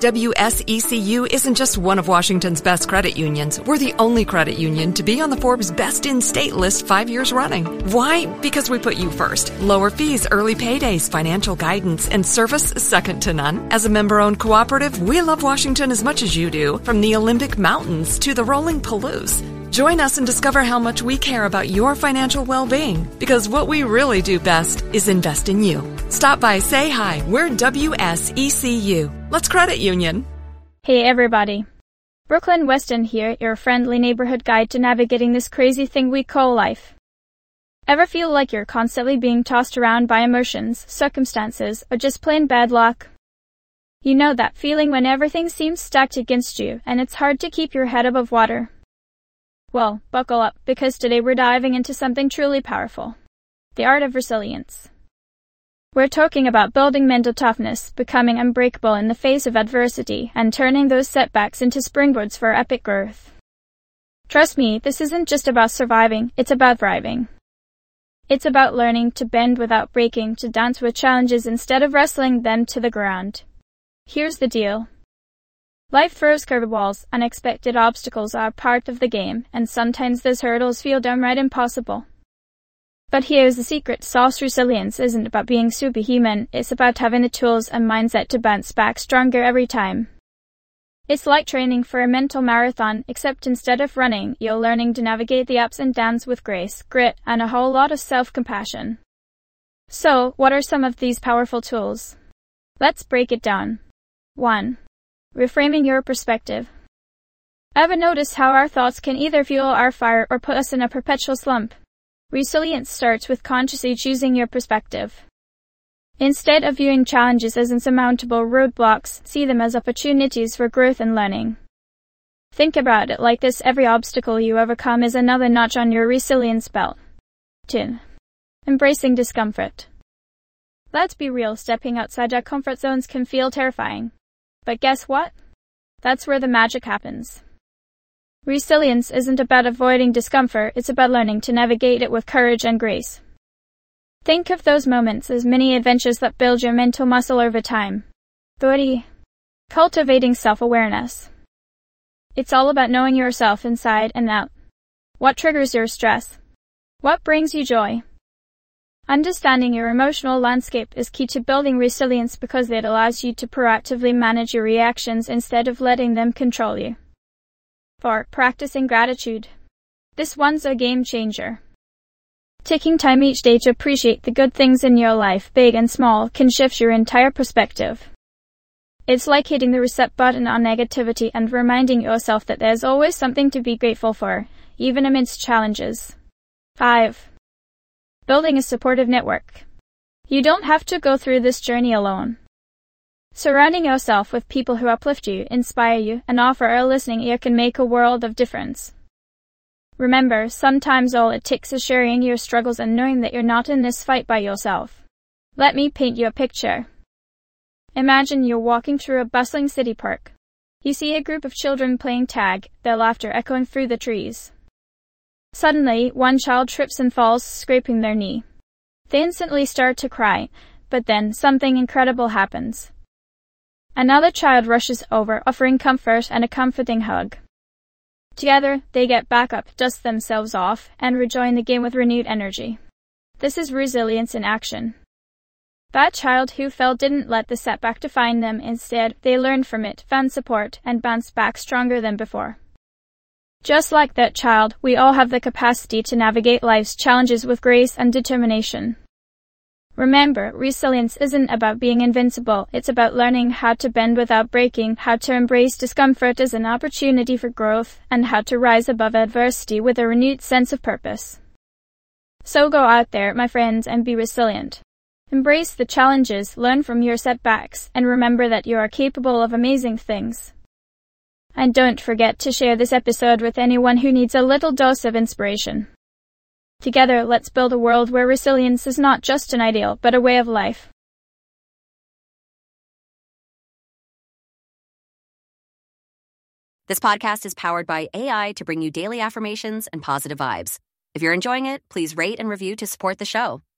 WSECU isn't just one of Washington's best credit unions. We're the only credit union to be on the Forbes Best in State list 5 years running. Why? Because we put you first. Lower fees, early paydays, financial guidance, and service second to none. As a member-owned cooperative, we love Washington as much as you do, from the Olympic Mountains to the rolling Palouse. Join us and discover how much we care about your financial well-being, because what we really do best is invest in you. Stop by, say hi. We're WSECU. Let's credit union. Hey everybody. Brooklyn Weston here, your friendly neighborhood guide to navigating this crazy thing we call life. Ever feel like you're constantly being tossed around by emotions, circumstances, or just plain bad luck? You know that feeling when everything seems stacked against you and it's hard to keep your head above water? Well, buckle up, because today we're diving into something truly powerful. The art of resilience. We're talking about building mental toughness, becoming unbreakable in the face of adversity, and turning those setbacks into springboards for epic growth. Trust me, this isn't just about surviving, it's about thriving. It's about learning to bend without breaking, to dance with challenges instead of wrestling them to the ground. Here's the deal. Life throws curveballs, unexpected obstacles are part of the game, and sometimes those hurdles feel downright impossible. But here's the secret sauce: resilience isn't about being superhuman, it's about having the tools and mindset to bounce back stronger every time. It's like training for a mental marathon, except instead of running, you're learning to navigate the ups and downs with grace, grit, and a whole lot of self-compassion. So, what are some of these powerful tools? Let's break it down. 1. Reframing your perspective. Ever notice how our thoughts can either fuel our fire or put us in a perpetual slump? Resilience starts with consciously choosing your perspective. Instead of viewing challenges as insurmountable roadblocks, see them as opportunities for growth and learning. Think about it like this: every obstacle you overcome is another notch on your resilience belt. 2. Embracing discomfort. Let's be real, stepping outside our comfort zones can feel terrifying. But guess what? That's where the magic happens. Resilience isn't about avoiding discomfort, it's about learning to navigate it with courage and grace. Think of those moments as mini adventures that build your mental muscle over time. 3. Cultivating self-awareness. It's all about knowing yourself inside and out. What triggers your stress? What brings you joy? Understanding your emotional landscape is key to building resilience, because it allows you to proactively manage your reactions instead of letting them control you. 4. Practicing gratitude. This one's a game changer. Taking time each day to appreciate the good things in your life, big and small, can shift your entire perspective. It's like hitting the reset button on negativity and reminding yourself that there's always something to be grateful for, even amidst challenges. 5. Building a supportive network. You don't have to go through this journey alone. Surrounding yourself with people who uplift you, inspire you, and offer a listening ear can make a world of difference. Remember, sometimes all it takes is sharing your struggles and knowing that you're not in this fight by yourself. Let me paint you a picture. Imagine you're walking through a bustling city park. You see a group of children playing tag, their laughter echoing through the trees. Suddenly, one child trips and falls, scraping their knee. They instantly start to cry, but then something incredible happens. Another child rushes over, offering comfort and a comforting hug. Together, they get back up, dust themselves off, and rejoin the game with renewed energy. This is resilience in action. That child who fell didn't let the setback define them. Instead, they learned from it, found support, and bounced back stronger than before. Just like that child, we all have the capacity to navigate life's challenges with grace and determination. Remember, resilience isn't about being invincible, it's about learning how to bend without breaking, how to embrace discomfort as an opportunity for growth, and how to rise above adversity with a renewed sense of purpose. So go out there, my friends, and be resilient. Embrace the challenges, learn from your setbacks, and remember that you are capable of amazing things. And don't forget to share this episode with anyone who needs a little dose of inspiration. Together, let's build a world where resilience is not just an ideal, but a way of life. This podcast is powered by AI to bring you daily affirmations and positive vibes. If you're enjoying it, please rate and review to support the show.